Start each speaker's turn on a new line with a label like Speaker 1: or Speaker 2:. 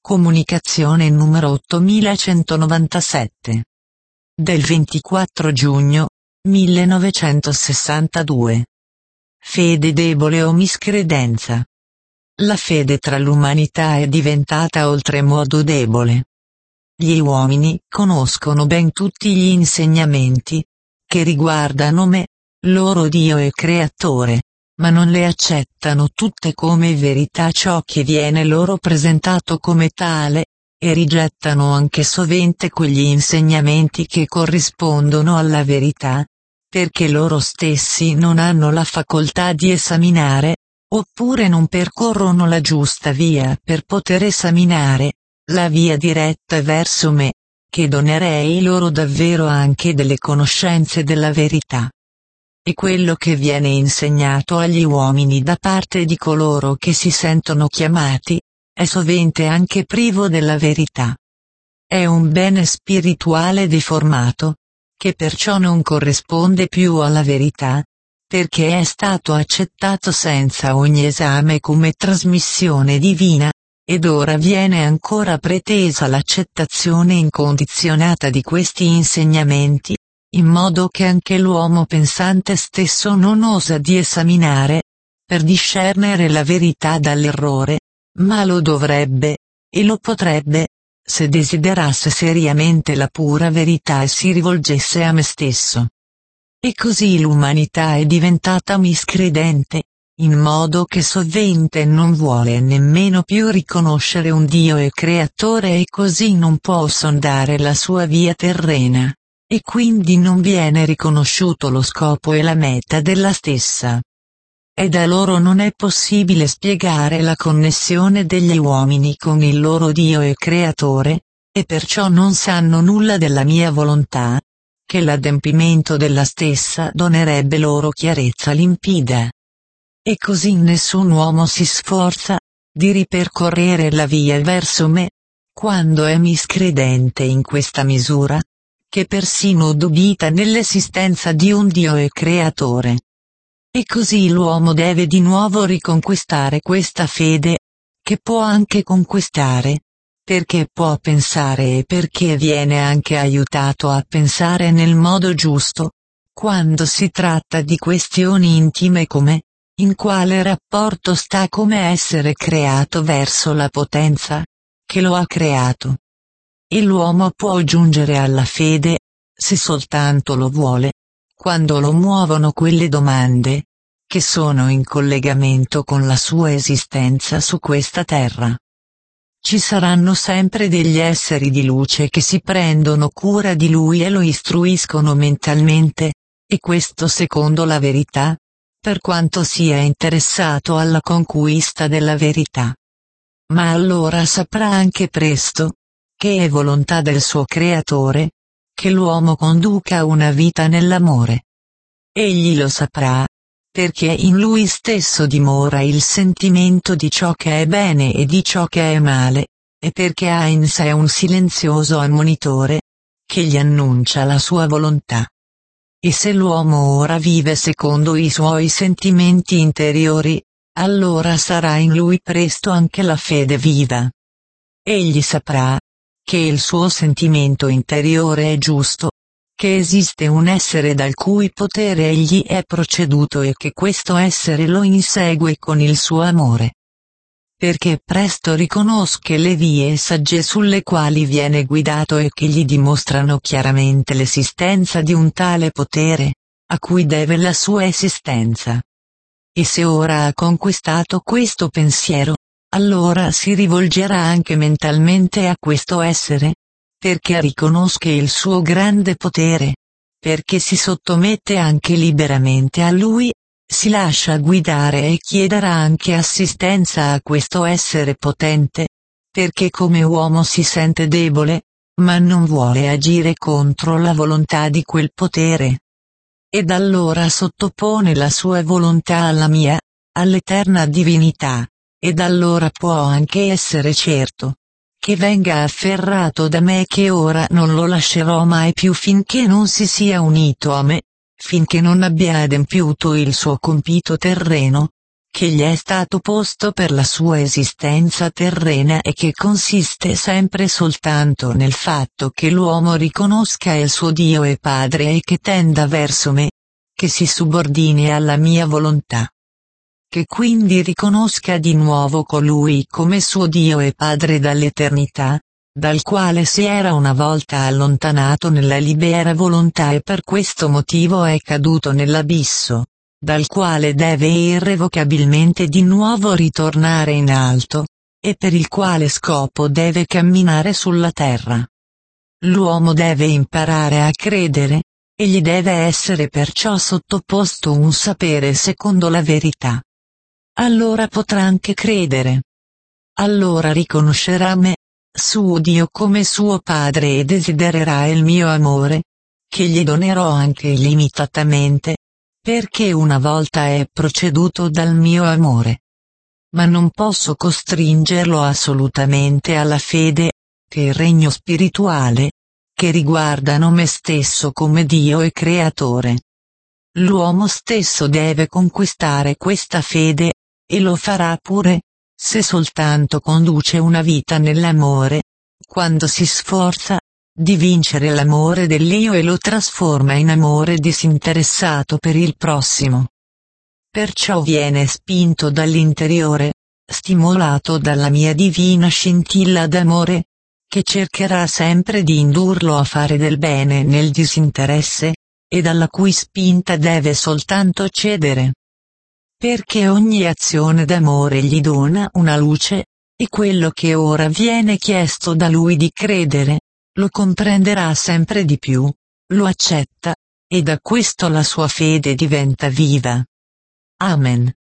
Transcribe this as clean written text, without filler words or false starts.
Speaker 1: Comunicazione numero 8197. Del 24 giugno 1962. Fede debole o miscredenza. La fede tra l'umanità è diventata oltremodo debole. Gli uomini conoscono ben tutti gli insegnamenti che riguardano me, loro Dio e Creatore, ma non le accettano tutte come verità ciò che viene loro presentato come tale, e rigettano anche sovente quegli insegnamenti che corrispondono alla verità, perché loro stessi non hanno la facoltà di esaminare, oppure non percorrono la giusta via per poter esaminare, la via diretta verso me, che donerei loro davvero anche delle conoscenze della verità. E quello che viene insegnato agli uomini da parte di coloro che si sentono chiamati, è sovente anche privo della verità. È un bene spirituale deformato, che perciò non corrisponde più alla verità, perché è stato accettato senza ogni esame come trasmissione divina, ed ora viene ancora pretesa l'accettazione incondizionata di questi insegnamenti, in modo che anche l'uomo pensante stesso non osa di esaminare, per discernere la verità dall'errore, ma lo dovrebbe, e lo potrebbe, se desiderasse seriamente la pura verità e si rivolgesse a me stesso. E così l'umanità è diventata miscredente, in modo che sovente non vuole nemmeno più riconoscere un Dio e Creatore e così non può sondare la sua via terrena. E quindi non viene riconosciuto lo scopo e la meta della stessa. E da loro non è possibile spiegare la connessione degli uomini con il loro Dio e Creatore, e perciò non sanno nulla della mia volontà, che l'adempimento della stessa donerebbe loro chiarezza limpida. E così nessun uomo si sforza di ripercorrere la via verso me, quando è miscredente in questa misura, che persino dubita nell'esistenza di un Dio e Creatore. E così l'uomo deve di nuovo riconquistare questa fede, che può anche conquistare, perché può pensare e perché viene anche aiutato a pensare nel modo giusto, quando si tratta di questioni intime come, in quale rapporto sta come essere creato verso la potenza, che lo ha creato. E l'uomo può giungere alla fede, se soltanto lo vuole, quando lo muovono quelle domande, che sono in collegamento con la sua esistenza su questa terra. Ci saranno sempre degli esseri di luce che si prendono cura di lui e lo istruiscono mentalmente, e questo secondo la verità, per quanto sia interessato alla conquista della verità. Ma allora saprà anche presto, che è volontà del suo Creatore, che l'uomo conduca una vita nell'amore. Egli lo saprà, perché in lui stesso dimora il sentimento di ciò che è bene e di ciò che è male, e perché ha in sé un silenzioso ammonitore, che gli annuncia la sua volontà. E se l'uomo ora vive secondo i suoi sentimenti interiori, allora sarà in lui presto anche la fede viva. Egli saprà, che il suo sentimento interiore è giusto, che esiste un essere dal cui potere egli è proceduto e che questo essere lo insegue con il suo amore. Perché presto riconosca le vie sagge sulle quali viene guidato e che gli dimostrano chiaramente l'esistenza di un tale potere, a cui deve la sua esistenza. E se ora ha conquistato questo pensiero, allora si rivolgerà anche mentalmente a questo essere, perché riconosca il suo grande potere, perché si sottomette anche liberamente a lui, si lascia guidare e chiederà anche assistenza a questo essere potente, perché come uomo si sente debole, ma non vuole agire contro la volontà di quel potere. Ed allora sottopone la sua volontà alla mia, all'eterna divinità. Ed allora può anche essere certo, che venga afferrato da me che ora non lo lascerò mai più finché non si sia unito a me, finché non abbia adempiuto il suo compito terreno, che gli è stato posto per la sua esistenza terrena e che consiste sempre soltanto nel fatto che l'uomo riconosca il suo Dio e Padre e che tenda verso me, che si subordini alla mia volontà. Che quindi riconosca di nuovo colui come suo Dio e Padre dall'eternità, dal quale si era una volta allontanato nella libera volontà e per questo motivo è caduto nell'abisso, dal quale deve irrevocabilmente di nuovo ritornare in alto, e per il quale scopo deve camminare sulla terra. L'uomo deve imparare a credere, e gli deve essere perciò sottoposto un sapere secondo la verità. Allora potrà anche credere. Allora riconoscerà me, suo Dio come suo Padre e desidererà il mio amore, che gli donerò anche illimitatamente, perché una volta è proceduto dal mio amore. Ma non posso costringerlo assolutamente alla fede, che il regno spirituale, che riguardano me stesso come Dio e Creatore. L'uomo stesso deve conquistare questa fede, e lo farà pure, se soltanto conduce una vita nell'amore, quando si sforza di vincere l'amore dell'io e lo trasforma in amore disinteressato per il prossimo. Perciò viene spinto dall'interiore, stimolato dalla mia divina scintilla d'amore, che cercherà sempre di indurlo a fare del bene nel disinteresse, e dalla cui spinta deve soltanto cedere. Perché ogni azione d'amore gli dona una luce, e quello che ora viene chiesto da lui di credere, lo comprenderà sempre di più, lo accetta, e da questo la sua fede diventa viva. Amen.